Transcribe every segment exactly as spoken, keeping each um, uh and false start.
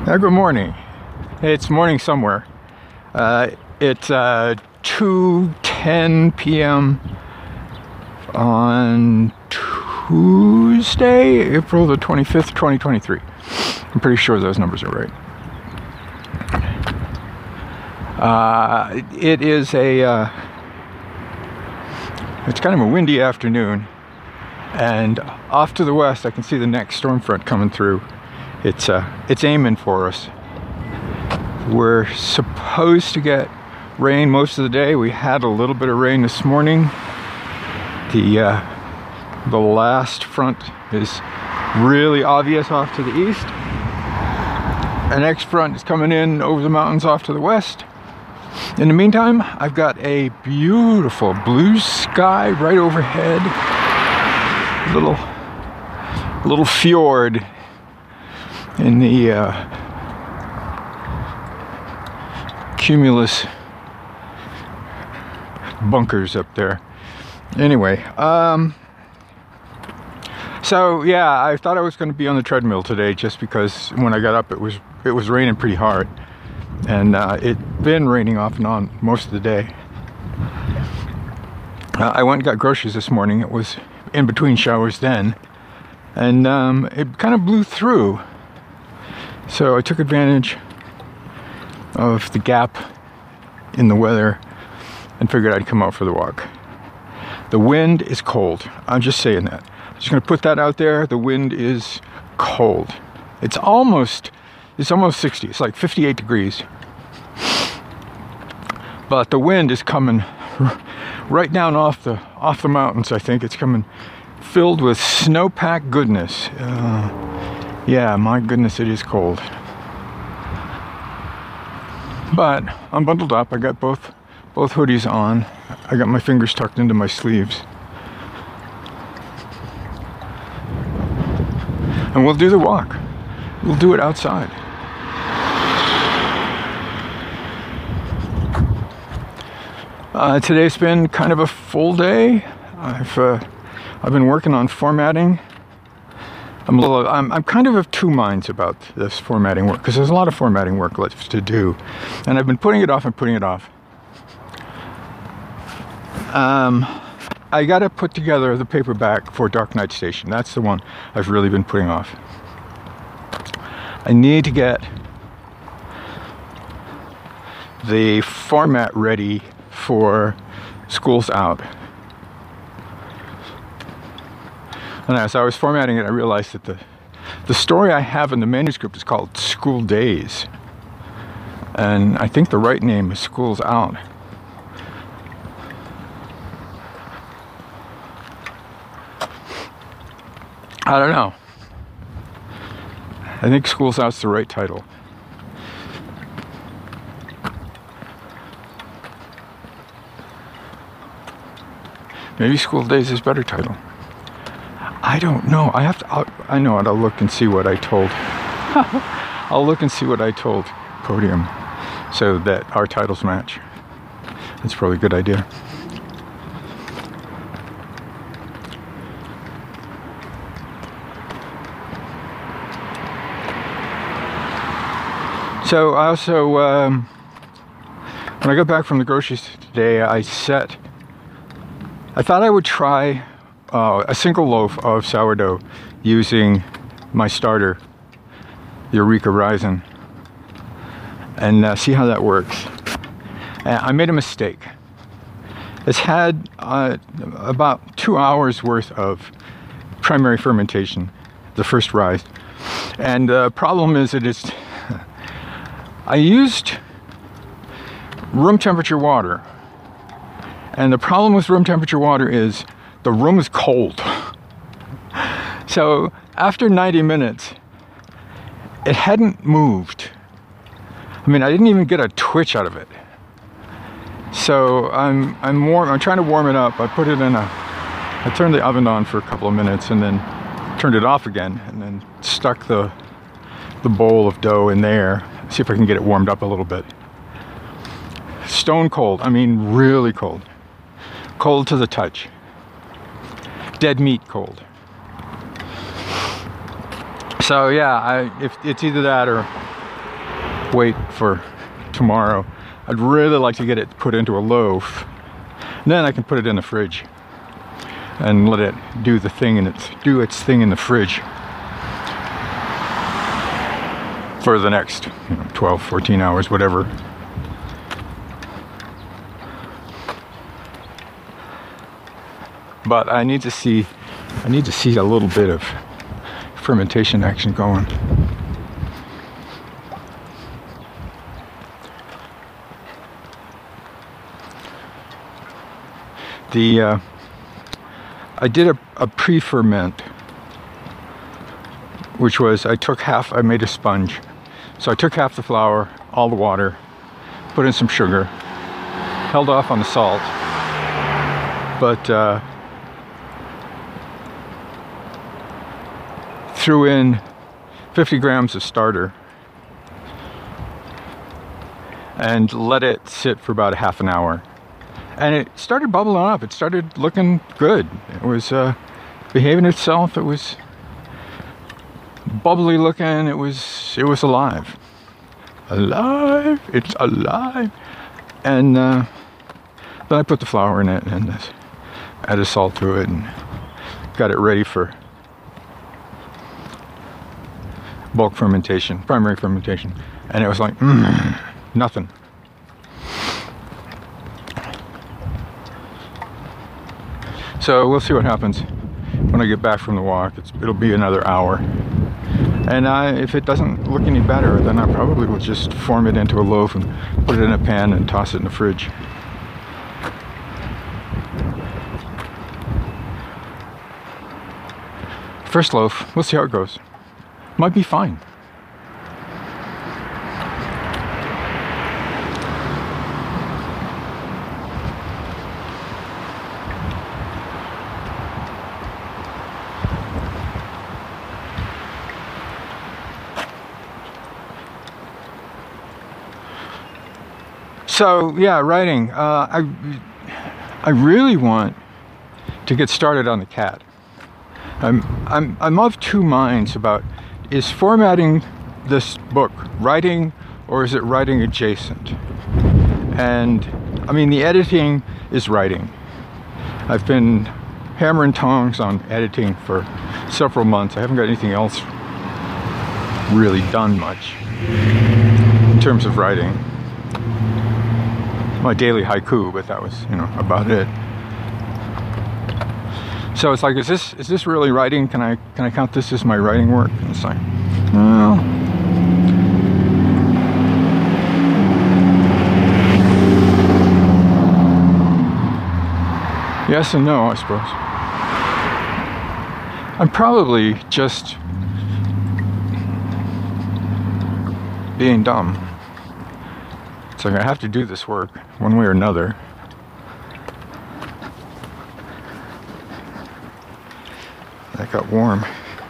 Uh, good morning. It's morning somewhere. Uh, it's uh, two ten p m on Tuesday, April the twenty-fifth, twenty twenty-three. I'm pretty sure those numbers are right. Uh, it is a, uh, it's kind of a windy afternoon, and off to the west I can see the next storm front coming through. It's uh, it's aiming for us. We're supposed to get rain most of the day. We had a little bit of rain this morning. The uh, the last front is really obvious off to the east. The next front is coming in over the mountains off to the west. In the meantime, I've got a beautiful blue sky right overhead. Little little fjord in the uh, cumulus bunkers up there. Anyway, um, so yeah, I thought I was going to be on the treadmill today just because when I got up it was it was raining pretty hard, and uh, it's been raining off and on most of the day. Uh, I went and got groceries this morning. It was in between showers then, and um, it kind of blew through. So I took advantage of the gap in the weather and figured I'd come out for the walk. The wind is cold. I'm just saying that. I'm just going to put that out there. The wind is cold. It's almost, it's almost sixty. It's like fifty-eight degrees. But the wind is coming right down off the off the mountains. I think it's coming filled with snowpack goodness. Uh, Yeah, my goodness, it is cold. But I'm bundled up. I got both both hoodies on. I got my fingers tucked into my sleeves. And we'll do the walk. We'll do it outside. Uh, today's been kind of a full day. I've uh, I've been working on formatting. I'm, a little, I'm, I'm kind of of two minds about this formatting work, because there's a lot of formatting work left to do, and I've been putting it off and putting it off. Um, I got to put together the paperback for Dark Knight Station. That's the one I've really been putting off. I need to get the format ready for School's Out. And as I was formatting it, I realized that the, the story I have in the manuscript is called School Days. And I think the right name is School's Out. I don't know. I think School's Out's the right title. Maybe School Days is a better title. I don't know. I have to. I'll, I know it. I'll look and see what I told. I'll look and see what I told Podium, so that our titles match. That's probably a good idea. So I also, um, when I got back from the groceries today, I set. I thought I would try. Uh, a single loaf of sourdough using my starter, Eureka Rising, and uh, see how that works. And I made a mistake. It's had uh, about two hours worth of primary fermentation, the first rise, and the problem is that it's. I used room temperature water, and the problem with room temperature water is the room is cold. So after ninety minutes, it hadn't moved. I mean, I didn't even get a twitch out of it. So I'm I'm warm. I'm trying to warm it up. I put it in a. I turned the oven on for a couple of minutes and then turned it off again, and then stuck the the bowl of dough in there. See if I can get it warmed up a little bit. Stone cold. I mean, really cold. Cold to the touch. Dead meat cold. So yeah, I, if it's either that or wait for tomorrow. I'd really like to get it put into a loaf. And then I can put it in the fridge and let it do the thing and its do its thing in the fridge for the next, you know, twelve, fourteen hours, whatever. But I need to see I need to see a little bit of fermentation action going. The uh, I did a, a pre-ferment, which was I took half, I made a sponge. So I took half the flour, all the water, put in some sugar, held off on the salt, but uh, threw in fifty grams of starter and let it sit for about a half an hour. And it started bubbling up. It started looking good. It was uh, behaving itself. It was bubbly looking. It was it was alive. Alive. It's alive. And uh, then I put the flour in it and added salt to it and got it ready for bulk fermentation, primary fermentation. And it was like, mm, nothing. So we'll see what happens when I get back from the walk. It's, it'll be another hour. And I, if it doesn't look any better, then I probably will just form it into a loaf and put it in a pan and toss it in the fridge. First loaf, we'll see how it goes. Might be fine. So yeah, writing. Uh, I I really want to get started on the cat. I'm I'm I'm of two minds about, is formatting this book writing or is it writing adjacent? And I mean, the editing is writing. I've been hammer and tongs on editing for several months. I haven't got anything else really done much in terms of writing. My daily haiku, but that was, you know, about it. So it's like, is this is this really writing? Can I can I count this as my writing work? And it's like, well, yes and no, I suppose. I'm probably just being dumb. It's like I have to do this work one way or another. That got warm.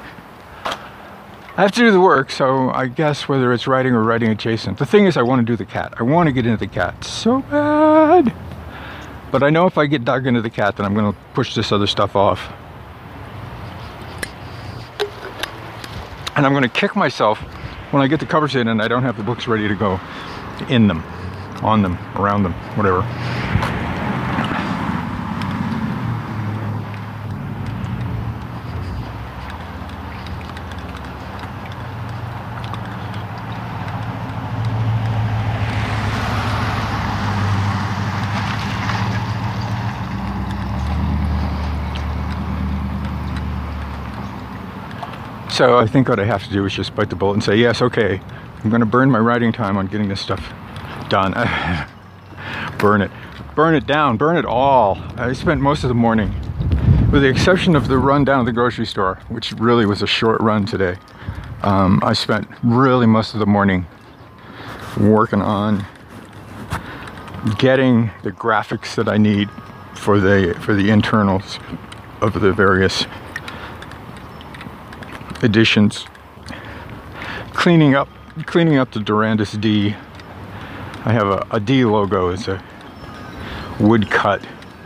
I have to do the work, so I guess whether it's writing or writing adjacent. The thing is, I want to do the cat. I want to get into the cat so bad. But I know if I get dug into the cat, then I'm going to push this other stuff off. And I'm going to kick myself when I get the covers in and I don't have the books ready to go in them, on them, around them, whatever. So I think what I have to do is just bite the bullet and say, yes, okay, I'm going to burn my writing time on getting this stuff done. Burn it. Burn it down. Burn it all. I spent most of the morning, with the exception of the run down to the grocery store, which really was a short run today. Um, I spent really most of the morning working on getting the graphics that I need for the for the internals of the various editions, cleaning up cleaning up the Durandus D. I have a, a D logo. It's a woodcut,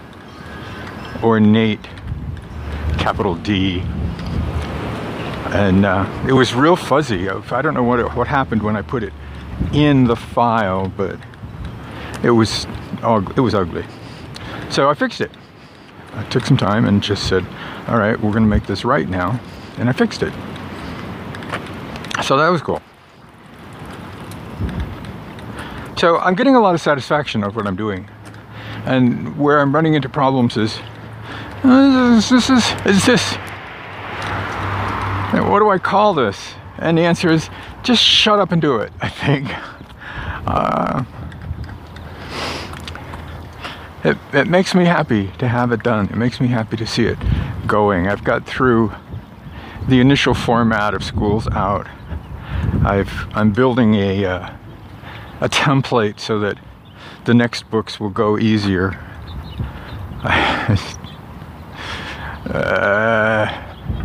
ornate capital D, and uh, it was real fuzzy. I don't know what it, what happened when I put it in the file, but it was it was ugly. So I fixed it. I took some time and just said, all right, we're going to make this right now. And I fixed it. So that was cool. So I'm getting a lot of satisfaction of what I'm doing. And where I'm running into problems is, uh, is this, is, is this, what do I call this? And the answer is, just shut up and do it, I think. Uh, it, it makes me happy to have it done. It makes me happy to see it going. I've got through the initial format of Schools Out. I've, I'm building a, uh, a template so that the next books will go easier. uh,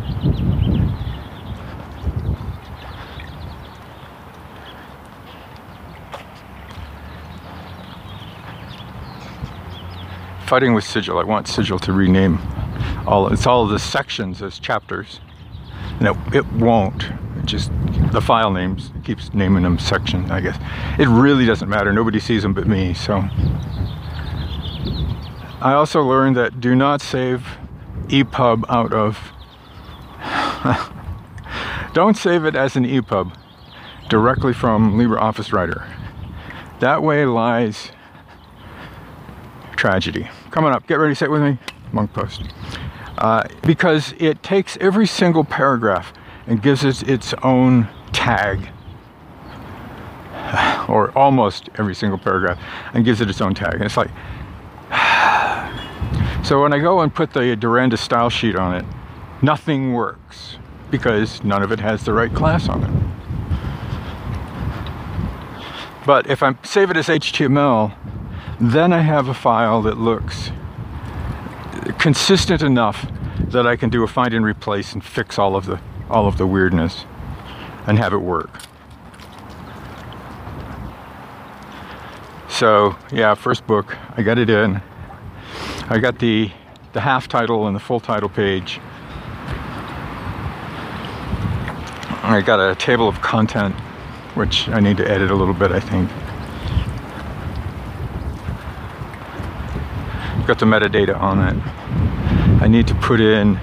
Fighting with Sigil. I want Sigil to rename all. It's all of the sections as chapters. No, it won't. It just the file names it keeps naming them section. I guess it really doesn't matter. Nobody sees them but me. So I also learned that do not save E P U B out of. Don't save it as an E P U B directly from LibreOffice Writer. That way lies tragedy. Coming up, get ready, sit with me, Monk Post. Uh, because it takes every single paragraph and gives it its own tag, or almost every single paragraph, and gives it its own tag. And it's like, so when I go and put the Durandus style sheet on it, nothing works because none of it has the right class on it. But if I save it as H T M L, then I have a file that looks consistent enough that I can do a find and replace and fix all of the all of the weirdness and have it work. So yeah, first book, I got it in. I got the the half title and the full title page. I got a table of content, which I need to edit a little bit, I think. Got the metadata on it. I need to put in,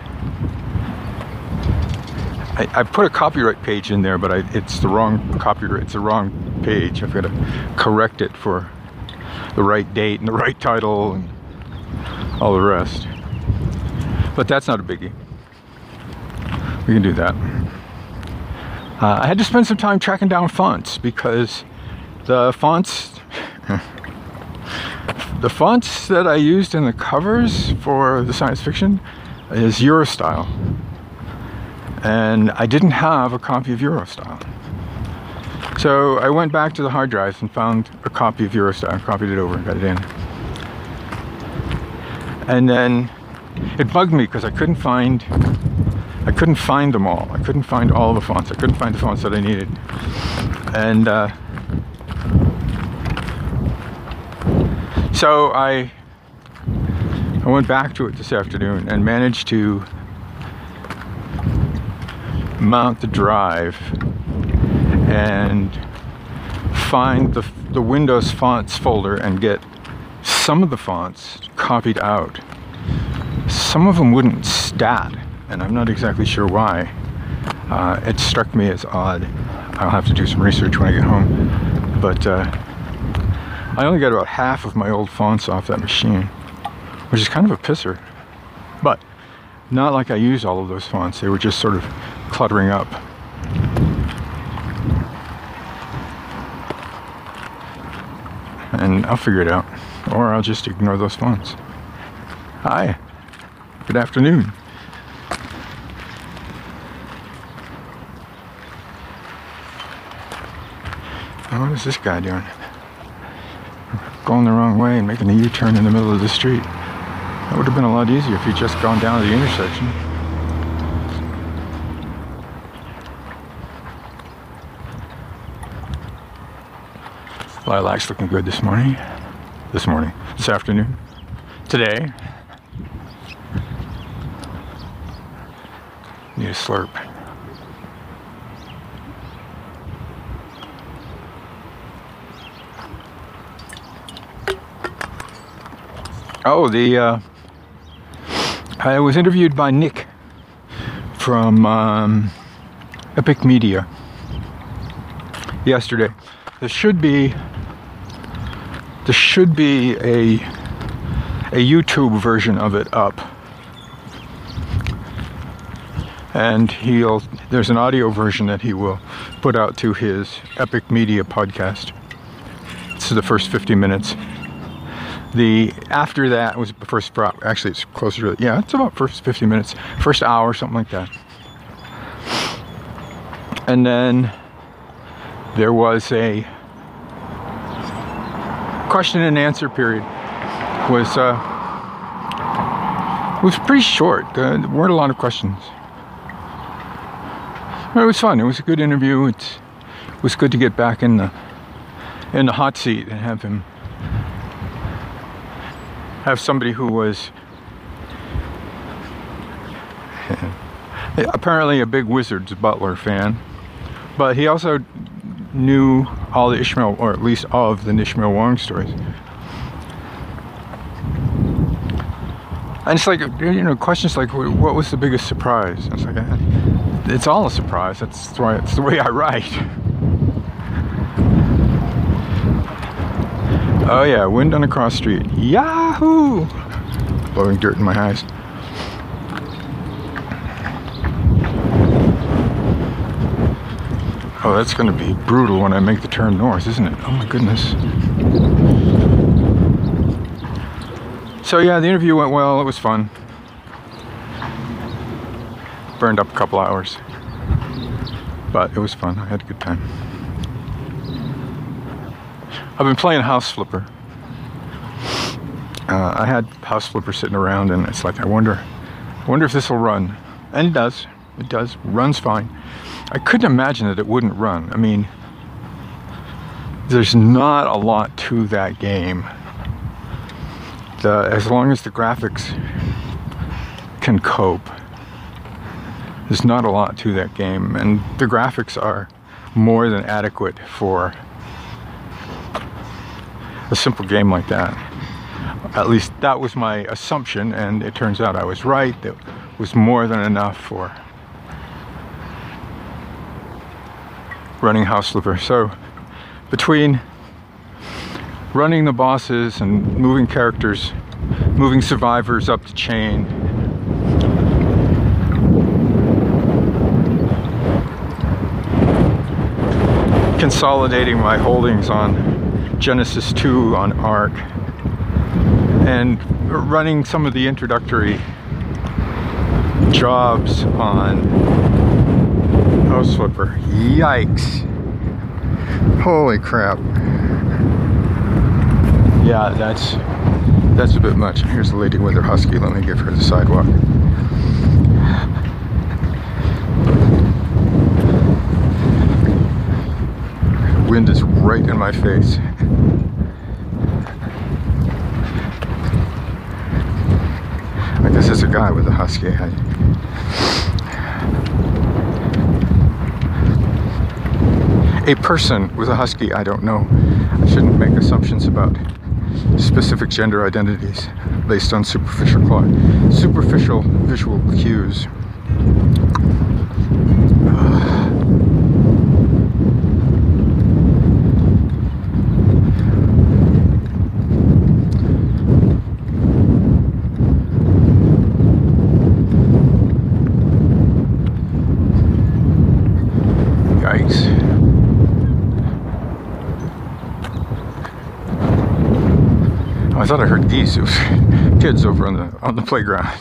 I, I put a copyright page in there, but I, it's the wrong copyright, it's the wrong page. I've got to correct it for the right date and the right title and all the rest. But that's not a biggie. We can do that. Uh, I had to spend some time tracking down fonts because the fonts The fonts that I used in the covers for the science fiction is Eurostyle. And I didn't have a copy of Eurostyle. So I went back to the hard drives and found a copy of Eurostyle, copied it over and got it in. And then it bugged me because I couldn't find I couldn't find them all. I couldn't find all the fonts. I couldn't find the fonts that I needed. And uh, So I, I went back to it this afternoon and managed to mount the drive and find the, the Windows fonts folder and get some of the fonts copied out. Some of them wouldn't stat, and I'm not exactly sure why. Uh, it struck me as odd. I'll have to do some research when I get home. But uh, I only got about half of my old fonts off that machine, which is kind of a pisser. But not like I use all of those fonts. They were just sort of cluttering up. And I'll figure it out. Or I'll just ignore those fonts. Hi. Good afternoon. What is this guy doing? Going the wrong way and making a U-turn in the middle of the street. That would have been a lot easier if he'd just gone down to the intersection. Lilac's looking good this morning. This morning. This afternoon. Today. Need a slurp. Oh, the uh, I was interviewed by Nick from um, Epic Media yesterday. There should be there should be a a YouTube version of it up, and he'll there's an audio version that he will put out to his Epic Media podcast. It's the first fifty minutes. The after that was the first actually it's closer to yeah it's about first fifty minutes, first hour, something like that. And then there was a question and answer period. Was uh, was pretty short. Uh, there weren't a lot of questions. It was fun. It was a good interview. It's, it was good to get back in the in the hot seat and have him have somebody who was apparently a big Wizards Butler fan, but he also knew all the Ishmael, or at least of the Ishmael Wong stories. And it's like, you know, questions like, what was the biggest surprise? And it's like, it's all a surprise. That's why it's the way I write. Oh yeah, wind on the cross street. Yahoo! Blowing dirt in my eyes. Oh, that's going to be brutal when I make the turn north, isn't it? Oh my goodness. So yeah, the interview went well. It was fun. Burned up a couple hours. But it was fun. I had a good time. I've been playing House Flipper. Uh, I had House Flipper sitting around, and it's like, I wonder, I wonder if this will run. And it does. It does. Runs fine. I couldn't imagine that it wouldn't run. I mean, there's not a lot to that game. The, as long as the graphics can cope, there's not a lot to that game, and the graphics are more than adequate for a simple game like that. At least that was my assumption, and it turns out I was right. That was more than enough for running House Flipper. So between running the bosses and moving characters, moving survivors up the chain, consolidating my holdings on Genesis two on Ark, and running some of the introductory jobs on House Flipper. Yikes. Holy crap. Yeah, that's that's a bit much. Here's the lady with her husky. Let me give her the sidewalk. Wind is right in my face. I guess it's a guy with a husky. I, a person with a husky, I don't know. I shouldn't make assumptions about specific gender identities based on superficial superficial visual cues. I thought I heard geese. It was kids over on the on the playground.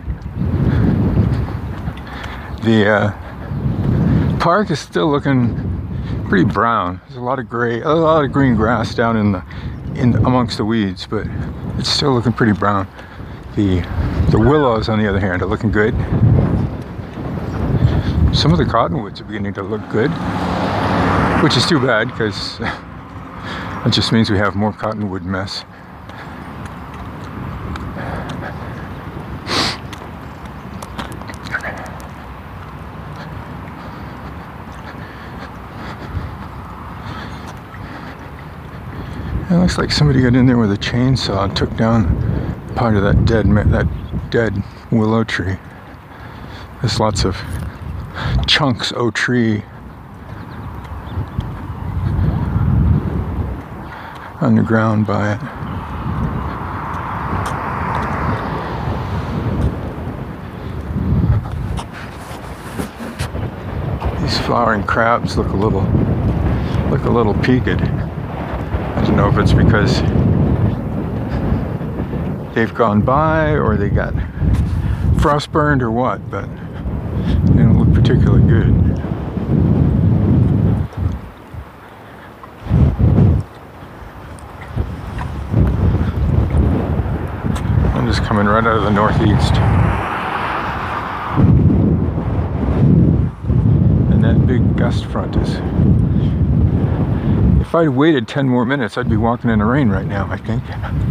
The uh, park is still looking pretty brown. There's a lot of gray, a lot of green grass down in the in amongst the weeds, but it's still looking pretty brown. The the willows, on the other hand, are looking good. Some of the cottonwoods are beginning to look good, which is too bad because it just means we have more cottonwood mess. It looks like somebody got in there with a chainsaw and took down part of that dead that dead willow tree. There's lots of chunks of tree underground by it. These flowering crabs look a little look a little peaked. I don't know if it's because they've gone by or they got frostburned or what, but they don't look particularly good. I'm just coming right out of the northeast. And that big gust front is... If I'd waited ten more minutes, I'd be walking in the rain right now, I think.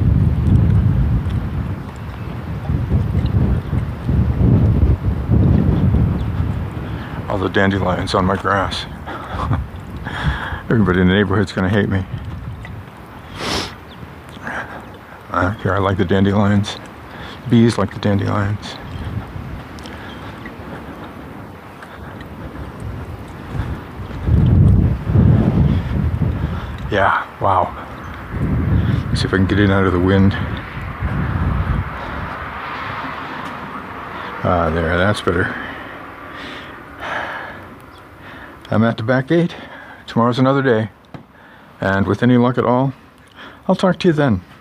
All the dandelions on my grass. Everybody in the neighborhood's gonna hate me. I don't care, I like the dandelions. Bees like the dandelions. Yeah, wow. Let's see if I can get in out of the wind. Ah, there, that's better. I'm at the back gate. Tomorrow's another day. And with any luck at all, I'll talk to you then.